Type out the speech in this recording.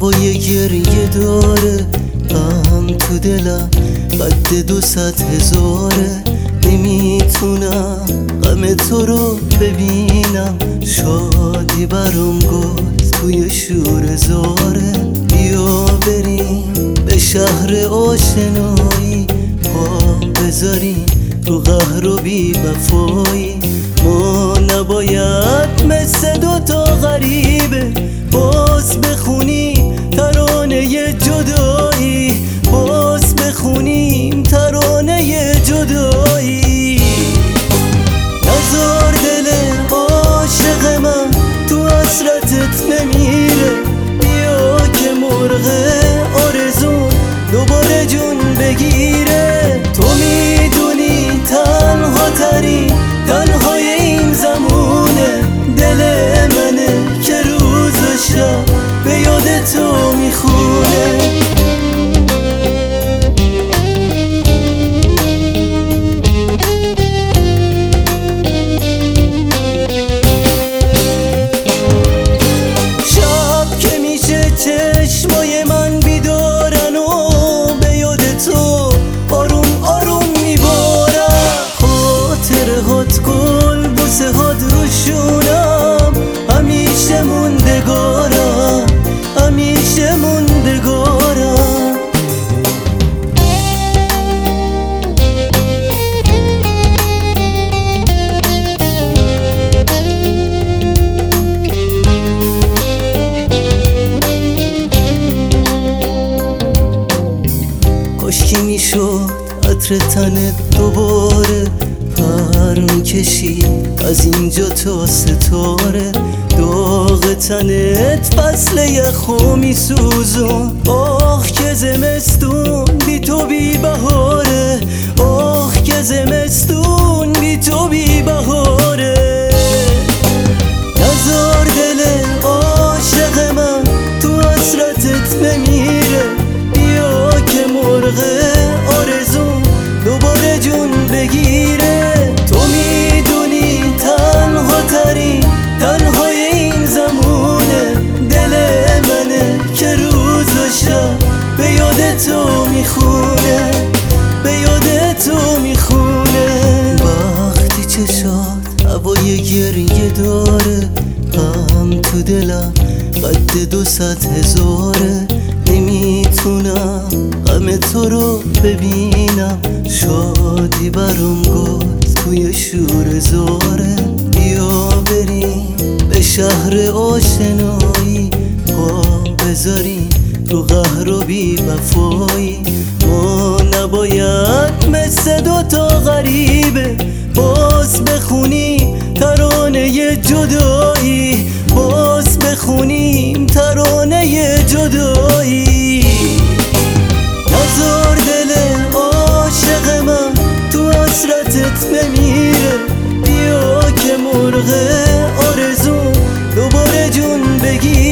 هوای گریه داره، غم تو دلم قد 200,000. نمیتونم غم تو رو ببینم، شادی برام گفت توی شور زاره. بیا بریم به شهر آشنایی، پا بذاریم رو قهر و بی وفایی. ما نباید مثل دوتا غریبه باز بخونیم ترانه جدایی، باز بخونیم ترانه جدایی. نزار دل عاشق من تو حسرتت نمیره، بیا که مرغ آرزون دوباره جون بگیره. تو میدونی تنها ترین تنهای این زمونه، دل منه که روز و شب به یاد تو میخونه. شب که میشه چشمای من بیدارن و به یاد تو آروم آروم میبارم. خاطره هات گل بوسه هات روشونم، همیشه موندگارم، همیشه موندگارم. کاشکی میشد عطر تنت دوباره پر میکشید از اینجا تا ستاره. داغ تنت فصل یخو میسوزون، آخ که زمستون بی تو بی بهاره، آخ که زمستون بی تو بی بهاره. نزار دل عاشق من تو حسرتت نمیره، بیا که مرغ آرزون دوباره جون بگیره. تو میدونی تنها ترین تنهای این زمونه، دل منه که روز و شب به یاد تو میخونه، به یاد تو میخونه. وقتی چشات هوای گریه داره، غم تو دلم قد 200,000. نمیتونم غم تو رو ببینم، شادی برام گفت توی شور زاره. بیا بریم به شهر آشنایی، پا بذاریم رو قهر و بی وفایی. ما نباید مثل دوتا غریبه باز بخونیم ترانه جدایی، باز بخونیم ترانه جدایی. نزار دل عاشق من تو حسرتت نمیره، بیا که مرغ آرزون دوباره جون بگیره.